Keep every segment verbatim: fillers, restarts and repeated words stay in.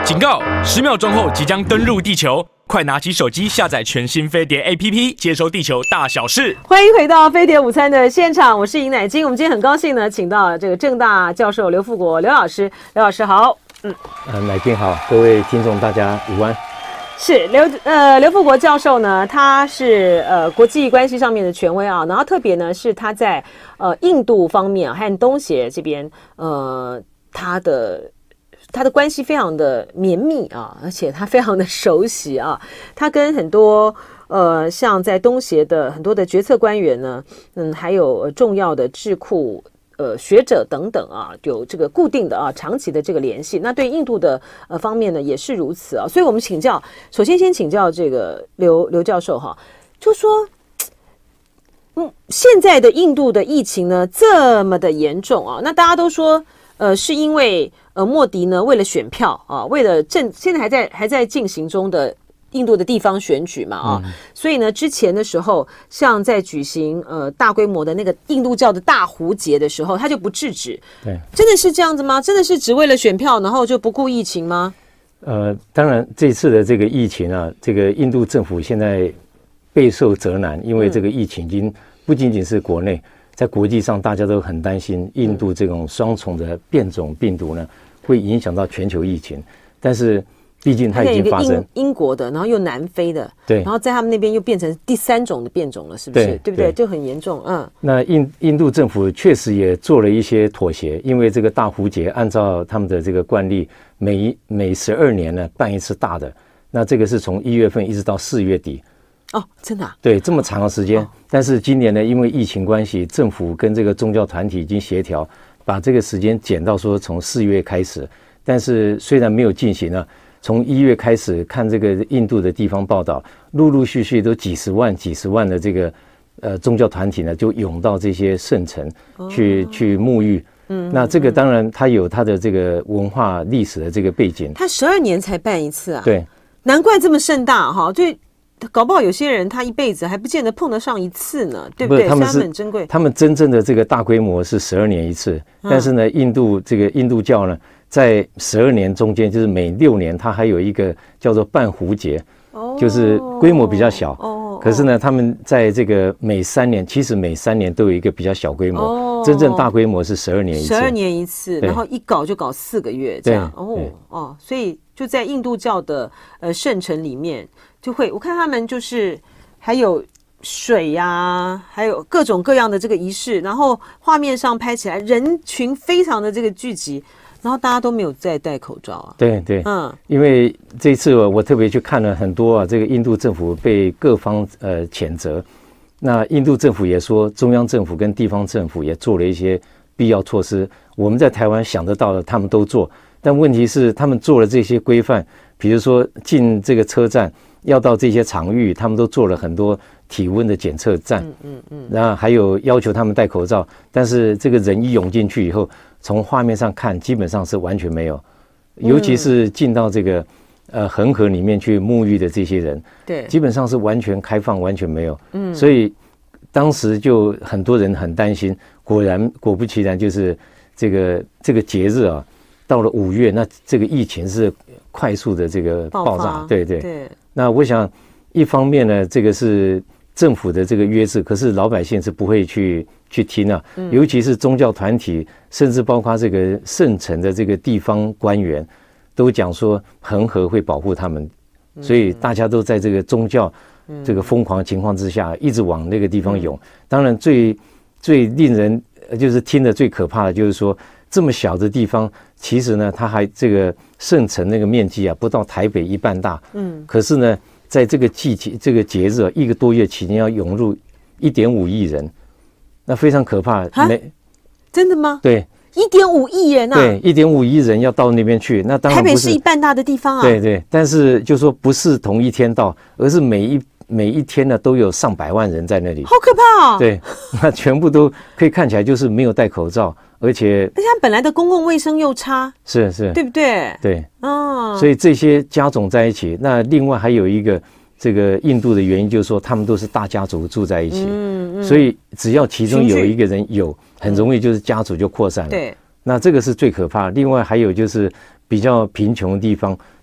警告！十秒钟后即将登陆地球，快拿起手机下载全新飞碟 A P P， 接收地球大小事。欢迎回到飞碟午餐的现场，我是尹乃菁。我们今天很高兴呢，请到这个政大教授刘富国刘老师。刘老师好。嗯， 呃，乃菁好，各位听众大家午安。 是刘呃刘富国教授呢，他是呃国际关系上面的权威啊，然后特别呢是他在呃印度方面和东协这边呃他的。他的关系非常的绵密啊，而且他非常的熟悉啊。他跟很多呃，像在东协的很多的决策官员呢，嗯，还有重要的智库呃学者等等啊，有这个固定的啊长期的这个联系。那对印度的呃方面呢，也是如此啊。所以我们请教，首先先请教这个刘刘教授哈，就说，嗯，现在的印度的疫情呢这么的严重啊，那大家都说。呃，是因为呃，莫迪呢，为了选票啊，为了政，现在还在还在进行中的印度的地方选举嘛啊，嗯、所以呢，之前的时候，像在举行呃大规模的那个印度教的大壶节的时候，他就不制止。 对， 真的是这样子吗？真的是只为了选票，然后就不顾疫情吗？ 呃，当然，这次的这个疫情啊，这个印度政府现在备受责难，因为这个疫情已经不仅仅是国内。嗯在国际上，大家都很担心印度这种双重的变种病毒呢，会影响到全球疫情。但是，毕竟它已经发生。 英国的，然后又南非的， 对， 然后在他们那边又变成第三种的变种了，是不是？对，对不对？就很严重。嗯。 那印印度政府确实也做了一些妥协，因为这个大壶节按照他们的这个惯例，每每十二年呢办一次大的。那这个是从一月份一直到四月底。 哦，真的、啊？ 对，这么长的时间、哦。但是今年呢，因为疫情关系，政府跟这个宗教团体已经协调，把这个时间减到说从四月开始。但是虽然没有进行呢，从一月开始看这个印度的地方报道，陆陆续续都几十万、几十万的这个呃宗教团体呢，就涌到这些圣城去、哦、去沐浴。嗯，那这个当然它有它的这个文化历史的这个背景。 它十二年才办一次啊？ 对， 难怪这么盛大哈！对。搞不好有些人他一辈子还不见得碰得上一次呢，对不对？ 他们是很珍贵。 他们真正的这个大规模是十二年一次，嗯、但是呢，印度这个印度教呢，在十二年中间，就是每六年它还有一个叫做半壶节，哦、就是规模比较小。哦。可是呢，他们在这个每三年，其实每三年都有一个比较小规模，哦、真正大规模是十二年一次。 十二年一次，然后一搞就搞四个月这样。哦哦，所以就在印度教的呃圣城里面。就会，我看他们就是还有水呀、啊，还有各种各样的这个仪式，然后画面上拍起来人群非常的这个聚集，然后大家都没有再戴口罩啊。 对对，嗯，因为这次我特别去看了很多啊，这个印度政府被各方呃谴责，那印度政府也说，中央政府跟地方政府也做了一些必要措施，我们在台湾想得到的他们都做，但问题是他们做了这些规范，比如说进这个车站。要到这些场域，他们都做了很多体温的检测站，嗯嗯嗯，然后还有要求他们戴口罩，但是这个人一涌进去以后，从画面上看，基本上是完全没有，尤其是进到这个呃恒河里面去沐浴的这些人，对，基本上是完全开放，完全没有，嗯，所以当时就很多人很担心，果然果不其然，就是这个这个节日啊，到了五月，那这个疫情是快速的这个爆炸，对对对。那我想，一方面呢，这个是政府的这个约制，可是老百姓是不会去去听啊，嗯、尤其是宗教团体，甚至包括这个圣城的这个地方官员，都讲说恒河会保护他们，嗯、所以大家都在这个宗教这个疯狂的情况之下，一直往那个地方涌。嗯、当然最，最最令人就是听得最可怕的就是说，这么小的地方，其实呢，它还这个圣城那个面积啊，不到台北一半大。嗯。可是呢，在这个季节、这个节日、啊、一个多月期间，要涌入一点五亿人，那非常可怕。没， 真的吗？ 对， 一点五亿人啊！ 对，一点五亿人要到那边去，那当然不是台北是一半大的地方啊。 对对，但是就说不是同一天到，而是每一。每一天呢都有上百万人在那里， 好可怕哦！ 对，那全部都可以看起来就是没有戴口罩，而且而且它本来的公共卫生又差， 是是， 对不对？ 对，哦，所以这些加总在一起，那另外还有一个这个印度的原因，就是说他们都是大家族住在一起，嗯嗯，所以只要其中有一个人有，很容易就是家族就扩散了。对，那这个是最可怕的。另外还有就是比较贫穷的地方，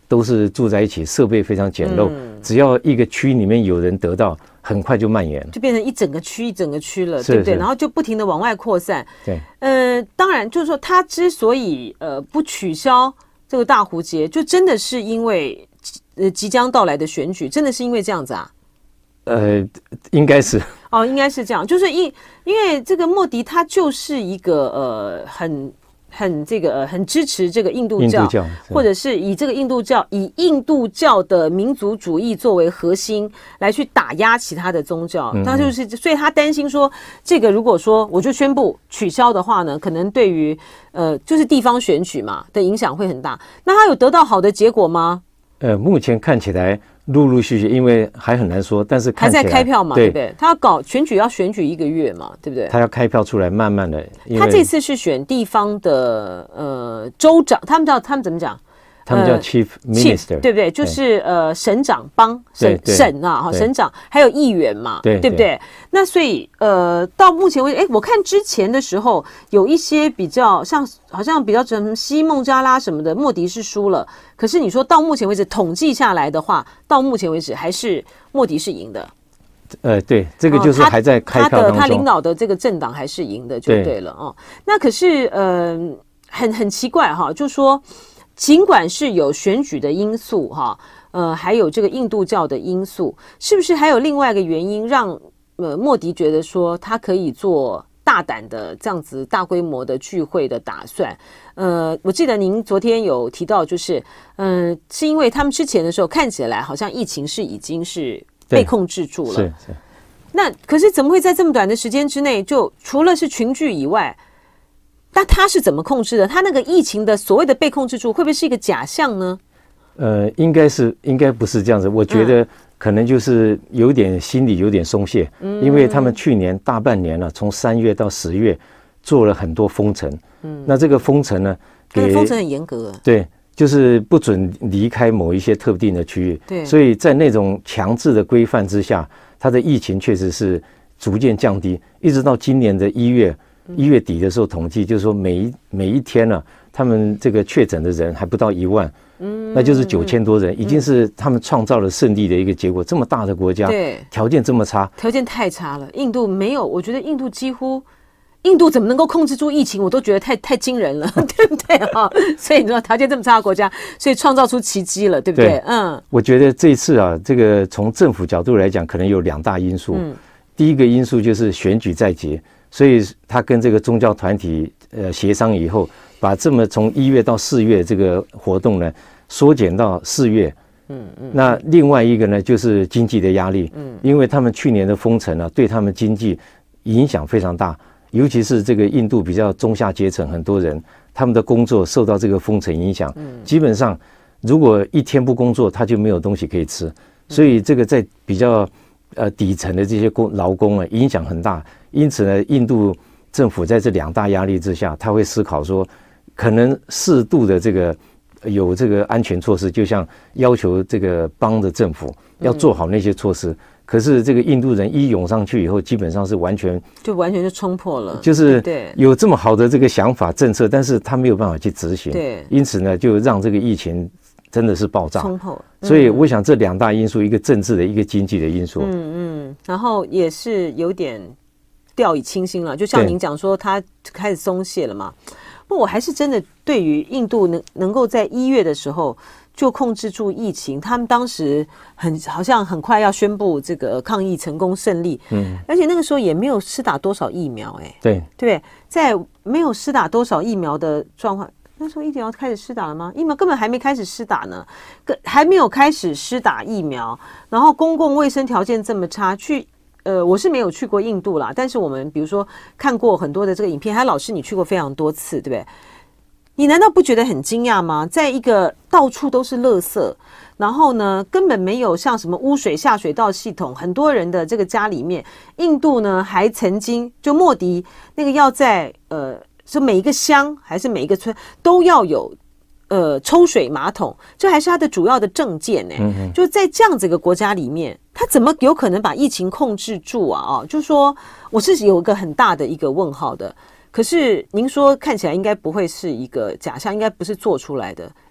都是住在一起，设备非常简陋，嗯、只要一个区里面有人得到，很快就蔓延了， 就变成一整个区一整个区了，对不对？然后就不停的往外扩散。对，呃，当然就是说，他之所以呃不取消这个大湖节，就真的是因为呃即将到来的选举，真的是因为这样子啊？ 呃，应该是哦，应该是这样，就是因因为这个莫迪他就是一个呃很很这个、呃、很支持这个印度教，印度教或者是以这个印度教以印度教的民族主义作为核心来去打压其他的宗教，嗯、他就是所以他担心说，这个如果说我就宣布取消的话呢，可能对于呃就是地方选举嘛的影响会很大。那他有得到好的结果吗？ 呃，目前看起来。陆陆续续，因为还很难说，但是看起来还在开票嘛， 对, 对不对？他要搞选举，要选举一个月嘛，对不对？ 他要开票出来，慢慢的。 他这次是选地方的呃州长，他们叫他们怎么讲？ 他们叫 Chief Minister，、呃、 对不对？就是呃省长邦省省啊，哈省长还有议员嘛，对对不对？那所以呃到目前为止，哎，我看之前的时候有一些比较像好像比较什么西孟加拉什么的，莫迪是输了。可是你说到目前为止统计下来的话，到目前为止还是莫迪是赢的。 呃，对，这个就是还在开票当中， 他的他领导的这个政党还是赢的，就对了哦。那可是呃很很奇怪哈，就说。尽管是有选举的因素哈，呃，还有这个印度教的因素，是不是还有另外一个原因让呃莫迪觉得说他可以做大胆的这样子大规模的聚会的打算？呃，我记得您昨天有提到，就是嗯、呃，是因为他们之前的时候看起来好像疫情是已经是被控制住了， 是是。 那可是怎么会在这么短的时间之内，就除了是群聚以外？那他是怎么控制的？他那个疫情的所谓的被控制住，会不会是一个假象呢？ 呃，应该是，应该不是这样子。我觉得可能就是有点心里有点松懈，嗯、因为他们去年大半年了、啊，从三月到十月做了很多封城。嗯，那这个封城呢，给封城很严格、啊。 对，就是不准离开某一些特定的区域。 对， 所以在那种强制的规范之下，它的疫情确实是逐渐降低，一直到今年的一月。一月底的时候统计，就是说每一每一天呢、啊，他们这个确诊的人还不到一万，嗯，那就是九千多人，已经是他们创造了胜利的一个结果。这么大的国家， 对， 条件这么差， 条件太差了。印度没有，我觉得印度几乎，印度怎么能够控制住疫情，我都觉得太太惊人了，对不对啊？所以你说条件这么差的国家，所以创造出奇迹了，对不对？对嗯， 我觉得这次啊，这个从政府角度来讲，可能有两大因素。嗯，第一个因素就是选举在即。所以他跟这个宗教团体呃协商以后，把这么从一月到四月这个活动呢缩减到四月。嗯嗯。那另外一个呢就是经济的压力。嗯。因为他们去年的封城呢、啊，对他们经济影响非常大，尤其是这个印度比较中下阶层很多人，他们的工作受到这个封城影响。嗯。基本上，如果一天不工作，他就没有东西可以吃。所以这个在比较呃底层的这些工劳工啊，影响很大。因此呢，印度政府在这两大压力之下，他会思考说，可能适度的这个有这个安全措施，就像要求这个邦的政府要做好那些措施。嗯、可是这个印度人一涌上去以后，基本上是完全就完全就冲破了， 就是有这么好的这个想法政策，但是他没有办法去执行。 对， 因此呢，就让这个疫情真的是爆炸， 冲破。 嗯、所以我想这两大因素，一个政治的，一个经济的因素。 嗯嗯，然后也是有点。掉以轻心了，就像您讲说，他开始松懈了嘛。不，我还是真的对于印度能能够在一月的时候就控制住疫情，他们当时很好像很快要宣布这个抗疫成功胜利，嗯，而且那个时候也没有施打多少疫苗、欸，哎， 对对，在没有施打多少疫苗的状况，那时候疫苗开始施打了吗？疫苗根本还没开始施打呢，还没有开始施打疫苗，然后公共卫生条件这么差，去。呃，我是没有去过印度啦，但是我们比如说看过很多的这个影片，还有老师你去过非常多次，对不对？你难道不觉得很惊讶吗？在一个到处都是垃圾，然后呢根本没有像什么污水下水道系统，很多人的这个家里面，印度呢还曾经就莫迪那个要在呃是每一个乡还是每一个村都要有呃抽水马桶，这还是他的主要的政见呢、欸。嗯、就在这样子一个国家里面。他怎么有可能把疫情控制住啊？哦，就是说我是有一个很大的一个问号的。可是您说看起来应该不会是一个假象，应该不是做出来的，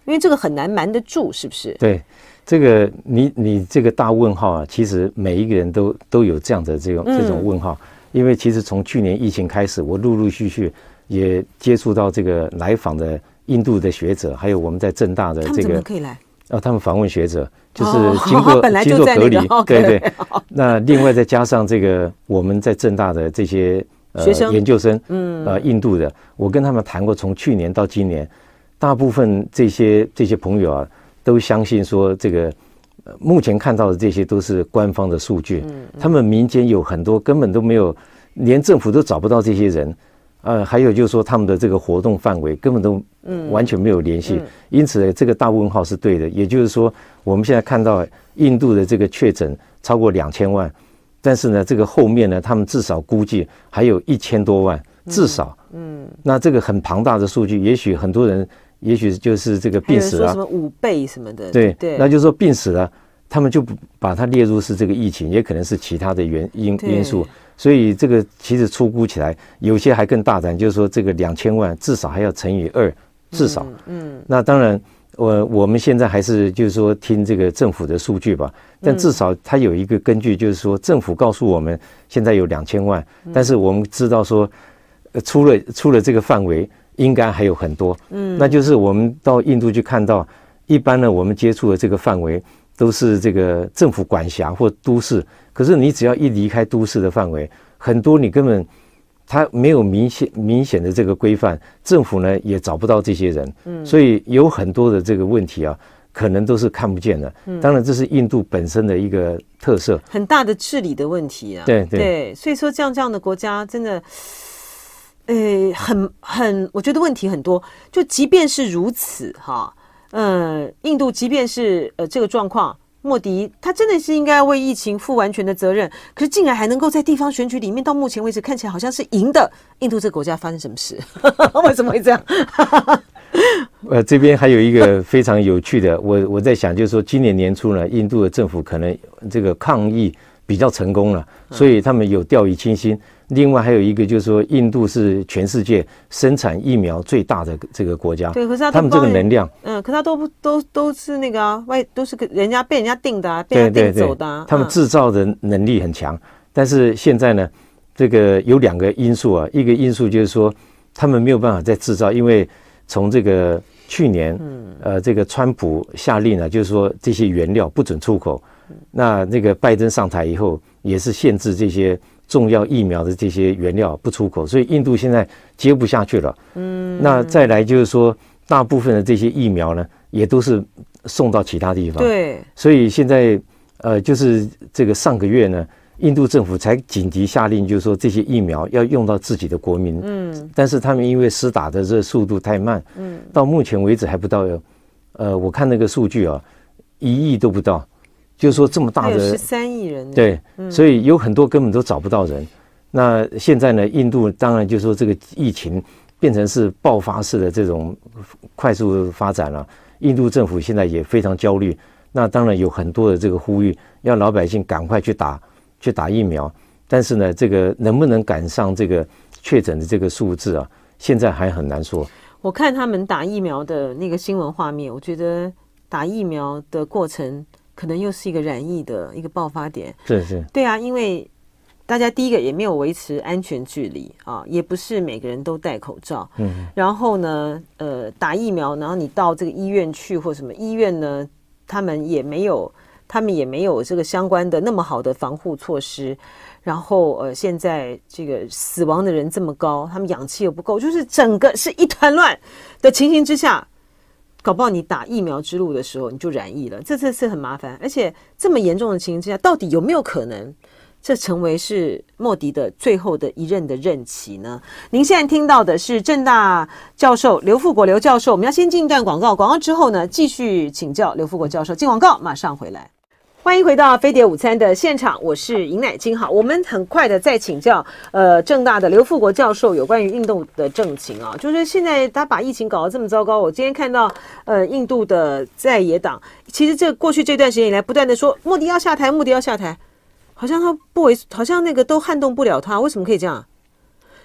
因为这个很难瞒得住，是不是？ 对，这个你你这个大问号啊，其实每一个人都都有这样的这种、嗯、这种问号，因为其实从去年疫情开始，我陆陆续续也接触到这个来访的印度的学者，还有我们在政大的这个，他们怎么可以来？ 哦，他们访问学者就是经过、 哦、 经过隔离， 那个、 对对。那另外再加上这个我们在政大的这些呃学生研究生， 嗯呃印度的，我跟他们谈过，从去年到今年，大部分这些这些朋友啊，都相信说这个、呃、目前看到的这些都是官方的数据，嗯嗯、他们民间有很多根本都没有，连政府都找不到这些人。呃，还有就是说他们的这个活动范围根本都完全没有联系，嗯嗯、因此这个大问号是对的。也就是说，我们现在看到印度的这个确诊超过两千万，但是呢，这个后面呢，他们至少估计还有一千多万，至少，嗯，嗯那这个很庞大的数据，也许很多人，也许就是这个病死了， 什么五倍什么的， 对对，那就是说病死了，他们就把它列入是这个疫情，也可能是其他的原因因素。所以这个其实粗估起来，有些还更大胆，就是说这个两千万至少还要乘以二，至少。嗯，嗯那当然，我我们现在还是就是说听这个政府的数据吧，但至少它有一个根据，就是说政府告诉我们现在有两千万，嗯、但是我们知道说，呃、出了出了这个范围，应该还有很多。嗯，那就是我们到印度去看到，一般呢我们接触的这个范围都是这个政府管辖或都市。可是你只要一离开都市的范围，很多你根本它没有明显明显的这个规范，政府呢也找不到这些人，嗯，所以有很多的这个问题啊，可能都是看不见的。嗯，当然这是印度本身的一个特色， 很大的治理的问题啊。 对 对, 对，所以说这样这样的国家真的，呃，很很，我觉得问题很多。就即便是如此哈，呃，印度即便是呃这个状况。莫迪他真的是应该为疫情负完全的责任，可是竟然还能够在地方选举里面，到目前为止看起来好像是赢的。印度这个国家发生什么事？为什么会这样？ 呃，这边还有一个非常有趣的，我我在想，就是说今年年初呢，印度的政府可能这个抗疫比较成功了，所以他们有掉以轻心。另外还有一个就是说，印度是全世界生产疫苗最大的这个国家。 对，可是他他们这个能量， 嗯，可他都不都都是那个啊，外都是人家被人家定的、啊，被人家定走的、啊。 他们制造的能力很强，嗯、但是现在呢，这个有两个因素啊，一个因素就是说他们没有办法再制造，因为从这个去年，嗯、呃，这个川普下令呢、啊，就是说这些原料不准出口。嗯、那那个拜登上台以后，也是限制这些。重要疫苗的这些原料不出口，所以印度现在接不下去了。嗯，那再来就是说，大部分的这些疫苗呢，也都是送到其他地方。 对， 所以现在呃，就是这个上个月呢，印度政府才紧急下令，就是说这些疫苗要用到自己的国民。嗯，但是他们因为施打的这速度太慢，嗯，到目前为止还不到，呃，我看那个数据啊，一亿都不到。就是说这么大的十三亿人， 对、嗯，所以有很多根本都找不到人。那现在呢，印度当然就是说这个疫情变成是爆发式的这种快速发展了，印度政府现在也非常焦虑。那当然有很多的这个呼吁，要老百姓赶快去打去打疫苗。但是呢，这个能不能赶上这个确诊的这个数字啊，现在还很难说。 我看他们打疫苗的那个新闻画面，我觉得打疫苗的过程。可能又是一个染疫的一个爆发点， 是是， 对啊，因为大家第一个也没有维持安全距离啊，也不是每个人都戴口罩，嗯，然后呢，呃，打疫苗，然后你到这个医院去或什么医院呢，他们也没有，他们也没有这个相关的那么好的防护措施，然后呃，现在这个死亡的人这么高，他们氧气又不够，就是整个是一团乱的情形之下。搞不好你打疫苗之路的时候你就染疫了，这次是很麻烦，而且这么严重的情形之下，到底有没有可能这成为是莫迪的最后的一任的任期呢？您现在听到的是政大教授刘富国刘教授，我们要先进一段广告，广告之后呢，继续请教刘富国教授。进广告马上回来。欢迎回到飞碟午餐的现场，我是尹乃菁。好，我们很快的再请教呃政大的刘富国教授有关于印度的政情啊，就是现在他把疫情搞得这么糟糕，我今天看到呃印度的在野党，其实这过去这段时间以来不断的说莫迪要下台，莫迪要下台，好像他不为，好像那个都撼动不了他，为什么可以这样？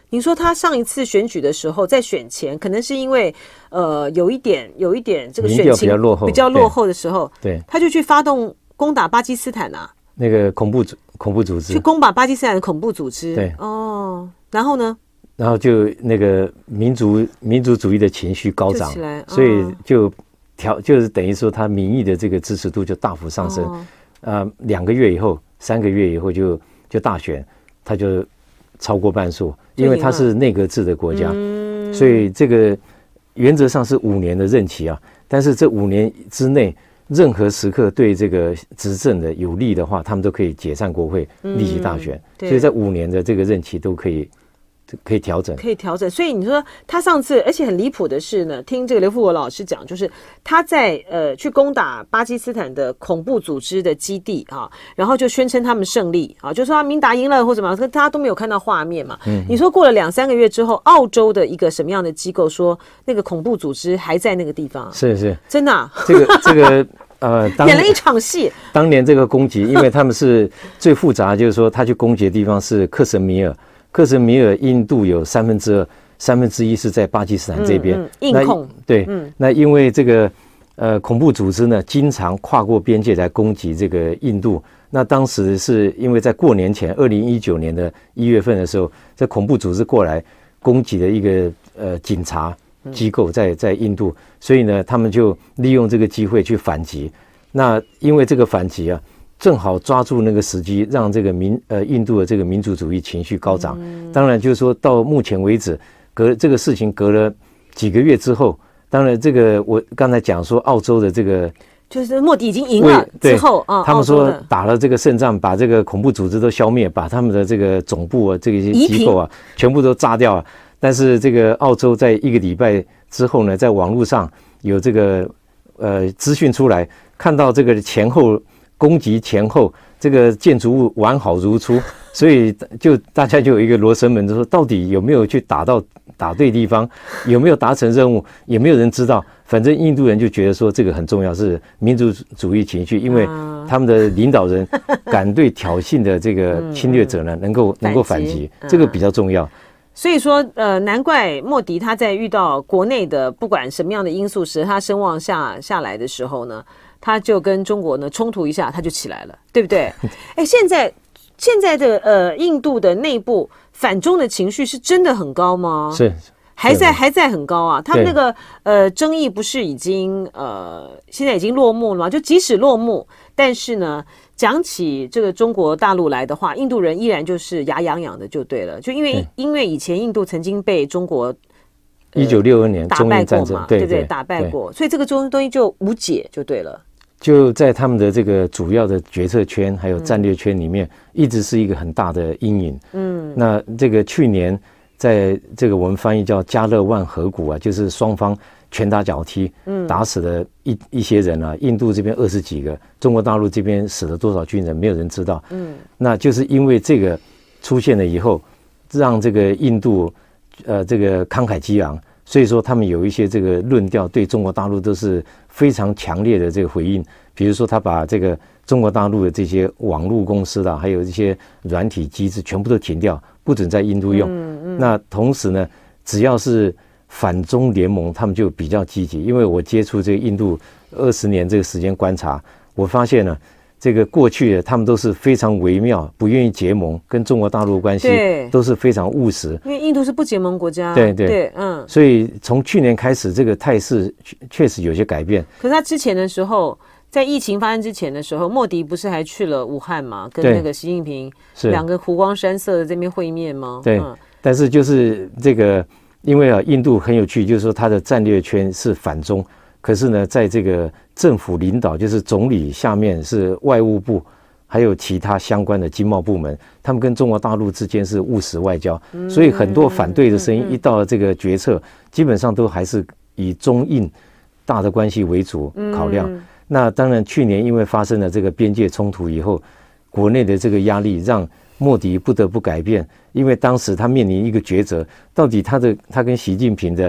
您说他上一次选举的时候，在选前可能是因为呃有一点有一点这个选情比较落后， 比较落后的时候， 对， 他就去发动攻打巴基斯坦啊， 那个恐怖组恐怖组织， 去攻打巴基斯坦的恐怖组织， 对， 哦，然后呢？ 然后就那个民族民族主义的情绪高涨， 哦、 所以就调就是等于说他民意的这个支持度就大幅上升，哦、呃，两个月以后、三个月以后就就大选，他就超过半数，因为它是内阁制的国家，嗯、所以这个原则上是五年的任期啊，但是这五年之内，任何时刻对这个执政的有利的话，他们都可以解散国会，立即大选，嗯、所以在五年的这个任期都可以。可以调整， 可以调整。所以你说他上次，而且很离谱的是呢，听这个刘富国老师讲，就是他在呃去攻打巴基斯坦的恐怖组织的基地啊，然后就宣称他们胜利啊，就说他明打赢了或什么，可大家都没有看到画面嘛。嗯，你说过了两三个月之后，澳洲的一个什么样的机构说那个恐怖组织还在那个地方？ 是是， 真的、啊， 这个这个。呃， 演了一场戏。 当年这个攻击，因为他们是最复杂，就是说他去攻击的地方是克什米尔。克什米尔，印度有三分之二，三分之一是在巴基斯坦这边， 嗯嗯、硬控。 对，嗯、那因为这个呃恐怖组织呢，经常跨过边界来攻击这个印度。那当时是因为在过年前，二零一九年的一月份的时候，这恐怖组织过来攻击了一个呃警察机构在在印度，所以呢，他们就利用这个机会去反击。那因为这个反击啊。正好抓住那个时机，让这个民呃印度的这个民族主义情绪高涨。嗯、当然，就是说到目前为止，隔这个事情隔了几个月之后，当然这个我刚才讲说，澳洲的这个就是莫迪已经赢了之后啊， 他们说打了这个胜仗，把这个恐怖组织都消灭，把他们的这个总部啊，这些机构啊，全部都炸掉了。但是这个澳洲在一个礼拜之后呢，在网络上有这个呃资讯出来，看到这个前后。攻击前后，这个建筑物完好如初，所以就大家就有一个罗生门，就说到底有没有去打到打对地方，有没有达成任务，也没有人知道。反正印度人就觉得说这个很重要，是民族主义情绪，因为他们的领导人敢对挑衅的这个侵略者呢，能够能够反击，这个比较重要。 所以说，呃，难怪莫迪他在遇到国内的不管什么样的因素时，他声望下下来的时候呢。他就跟中国呢冲突一下，他就起来了，对不对？哎，现在现在的呃印度的内部反中的情绪是真的很高吗？ 是， 还在还在很高啊。他们那个呃争议不是已经呃现在已经落幕了吗？就即使落幕，但是呢，讲起这个中国大陆来的话，印度人依然就是牙痒痒的，就对了。就因为因为以前印度曾经被中国。 一九六二年打败过嘛， 对不对？打败过，所以这个东西就无解就对了。 就在他们的这个主要的决策圈还有战略圈里面，嗯、一直是一个很大的阴影。嗯，那这个去年在这个我们翻译叫加勒万河谷啊，就是双方拳打脚踢，嗯，打死了一一些人啊。印度这边二十几个，中国大陆这边死了多少军人，没有人知道。嗯，那就是因为这个出现了以后，让这个印度。呃，这个慷慨激昂，所以说他们有一些这个论调对中国大陆都是非常强烈的这个回应。比如说，他把这个中国大陆的这些网络公司啦，还有一些软体机制全部都停掉，不准在印度用。嗯嗯、那同时呢，只要是反中联盟，他们就比较积极。因为我接触这个印度二十年这个时间观察，我发现呢。这个过去他们都是非常微妙，不愿意结盟，跟中国大陆关系都是非常务实。 因为印度是不结盟国家， 对对对，嗯。 所以从去年开始，这个态势确实有些改变。 可是他之前的时候，在疫情发生之前的时候，莫迪不是还去了武汉嘛，跟那个习近平两个湖光山色的这边会面吗？ 对。嗯、但是就是这个，因为啊，印度很有趣，就是说它的战略圈是反中。可是呢，在这个政府领导，就是总理下面是外务部，还有其他相关的经贸部门，他们跟中国大陆之间是务实外交，嗯、所以很多反对的声音一到了这个决策，嗯、基本上都还是以中印大的关系为主考量。嗯、那当然，去年因为发生了这个边界冲突以后，国内的这个压力让莫迪不得不改变，因为当时他面临一个抉择，到底他的他跟习近平的。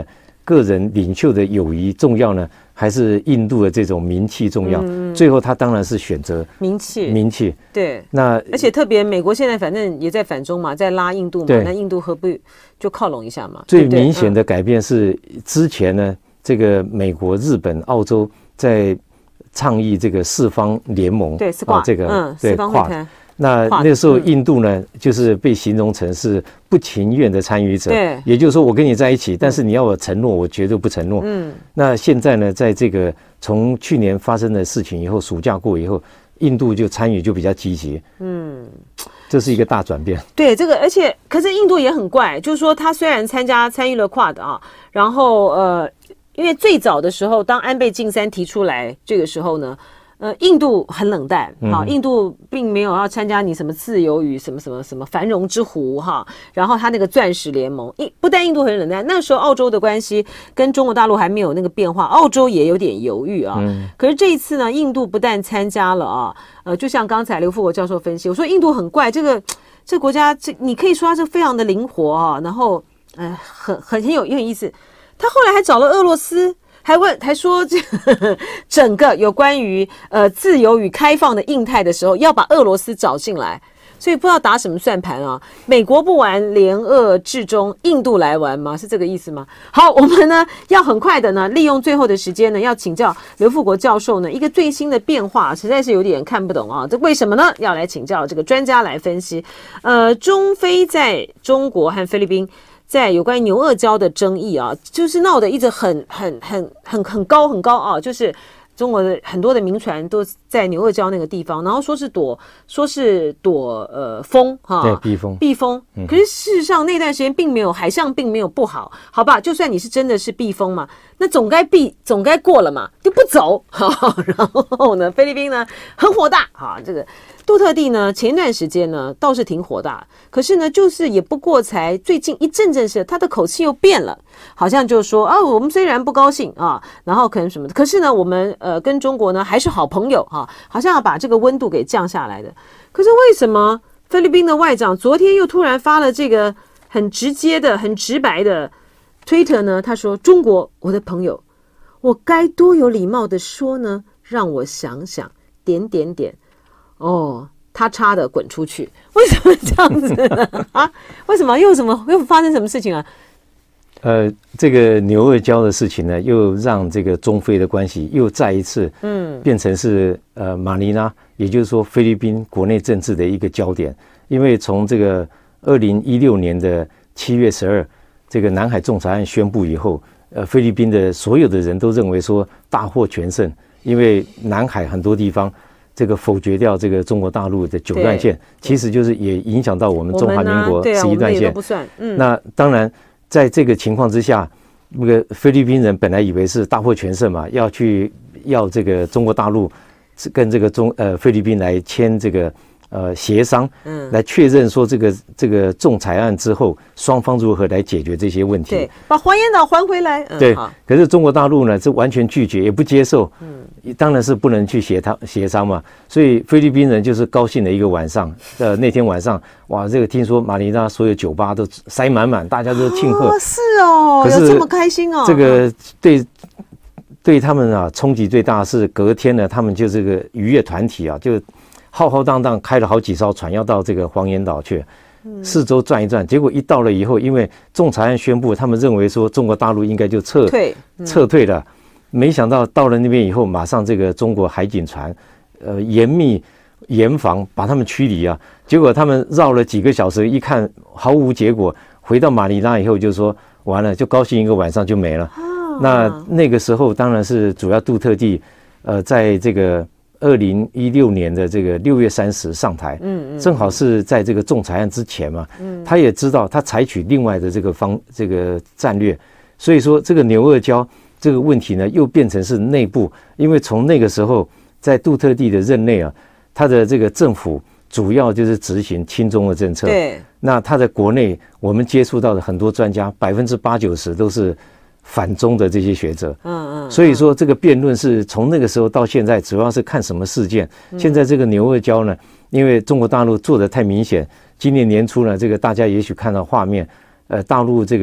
个人领袖的友谊重要呢，还是印度的这种名气重要？嗯、最后他当然是选择名气， 名气。 对， 那而且特别美国现在反正也在反中嘛，在拉印度嘛，那印度何不就靠拢一下嘛？ 最明显的改变是之前呢，嗯、这个美国、日本、澳洲在倡议这个四方联盟， 对，是挂、啊、 这个嗯， 对四方会谈。 那那时候印度呢、嗯、就是被形容成是不情愿的参与者， 对， 也就是说我跟你在一起，但是你要我承诺，我绝对不承诺。嗯，那现在呢，在这个从去年发生的事情以后，暑假过以后，印度就参与就比较积极。嗯，这是一个大转变。 对，这个而且可是印度也很怪，就是说他虽然参加参与了 Quad 啊，然后呃，因为最早的时候，当安倍晋三提出来这个时候呢。呃，印度很冷淡，好、嗯，印度并没有要参加你什么自由与什么什么什么繁荣之湖哈，然后他那个钻石联盟，印不但印度很冷淡，那时候澳洲的关系跟中国大陆还没有那个变化，澳洲也有点犹豫啊。嗯、可是这一次呢，印度不但参加了啊，呃，就像刚才刘富国教授分析，我说印度很怪，这个这个国家这你可以说它是非常的灵活啊，然后呃很很很有很有意思，他后来还找了俄罗斯。还问还说这个整个有关于呃自由与开放的印太的时候，要把俄罗斯找进来，所以不知道打什么算盘啊？美国不玩，联俄制中，印度来玩吗？是这个意思吗？好，我们呢要很快的呢，利用最后的时间呢，要请教刘富国教授呢一个最新的变化，实在是有点看不懂啊，这为什么呢？要来请教这个专家来分析。呃，中非在中国和菲律宾。在有关于牛轭胶的争议啊，就是闹得一直很很很很很高很高啊，就是中国的很多的民船都在牛轭胶那个地方，然后说是躲说是躲呃风哈， 对，避风避风，可是事实上那段时间并没有海象并没有不好，好吧，就算你是真的是避风嘛，那总该避总该过了嘛，就不走，好，然后呢，菲律宾呢很火大啊，这个。杜特地呢，前一段时间呢倒是挺火大，可是呢，就是也不过才最近一阵阵是他的口气又变了，好像就说啊，我们虽然不高兴啊，然后可能什么的，可是呢，我们呃跟中国呢还是好朋友哈、啊，好像要把这个温度给降下来的。可是为什么菲律宾的外长昨天又突然发了这个很直接的、很直白的推特呢？他说：“中国，我的朋友，我该多有礼貌的说呢？让我想想，点点点。”哦，他插的滚出去，为什么这样子呢？啊，为什么又什么又发生什么事情啊？ 呃，这个牛轭胶的事情呢，又让这个中非的关系又再一次嗯变成是呃马尼拉，也就是说菲律宾国内政治的一个焦点。因为从这个二零一六年的七月十二，这个南海仲裁案宣布以后，呃，菲律宾的所有的人都认为说大获全胜，因为南海很多地方。这个否决掉这个中国大陆的九段线，其实就是也影响到我们中华民国十一段线。 不算。嗯。 那当然，在这个情况之下，那个菲律宾人本来以为是大获全胜嘛，要去要这个中国大陆跟这个中呃菲律宾来签这个呃协商，嗯，来确认说这个这个仲裁案之后，双方如何来解决这些问题。 对，把黄岩岛还回来。嗯、 对。可是中国大陆呢，是完全拒绝，也不接受。嗯，当然是不能去协商协商嘛。所以菲律宾人就是高兴的一个晚上。呃，那天晚上，哇，这个听说马尼拉所有酒吧都塞满满，大家都庆贺。 哦，是哦，有这么开心哦。 这个对对他们啊，冲击最大是隔天呢，他们就这个渔业团体啊，就浩浩荡荡开了好几艘船，要到这个黄岩岛去。四周转一转，结果一到了以后，因为仲裁案宣布，他们认为说中国大陆应该就撤退、嗯、撤退了，没想到到了那边以后，马上这个中国海警船，呃，严密严防把他们驱离啊。结果他们绕了几个小时，一看毫无结果，回到马尼拉以后就说完了，就高兴一个晚上就没了。啊、那那个时候当然是主要杜特地，呃，在这个。二零一六年的这个六月三十上台，嗯嗯，正好是在这个仲裁案之前嘛，嗯，他也知道他采取另外的这个方这个战略，所以说这个牛轭胶这个问题呢，又变成是内部，因为从那个时候在杜特地的任内啊，他的这个政府主要就是执行亲中的政策， 对， 那他在国内我们接触到的很多专家，百分之八九十都是。反中的这些学者，嗯嗯，所以说这个辩论是从那个时候到现在，主要是看什么事件。现在这个牛轭胶呢，因为中国大陆做得太明显，今年年初呢，这个大家也许看到画面，呃，大陆这个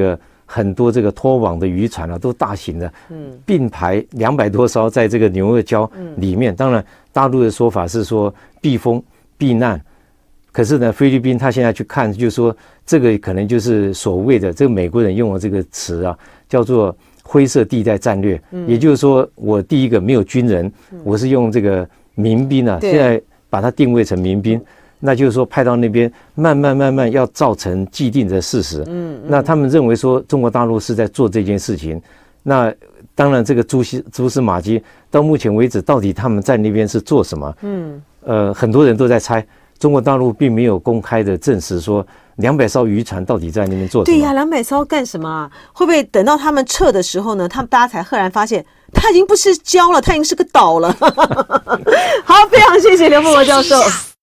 很多这个拖网的渔船啊，都大型的，嗯，并排两百多艘在这个牛轭礁里面。当然，大陆的说法是说避风避难，可是呢，菲律宾他现在去看，就是说这个可能就是所谓的这个美国人用的这个词啊，叫做灰色地带战略。嗯，也就是说，我第一个没有军人，我是用这个民兵啊，现在把它定位成民兵。那就是说派到那边慢慢慢慢要造成既定的事实，嗯，那他们认为说中国大陆是在做这件事情，那当然这个蛛丝蛛丝马迹到目前为止到底他们在那边是做什么，嗯，呃很多人都在猜，中国大陆并没有公开的证实说两百艘渔船到底在那边做什么。 对呀、啊，两百艘干什么啊？会不会等到他们撤的时候呢，他们大家才赫然发现它已经不是礁了，它已经是个岛了。好，非常谢谢刘富国教授。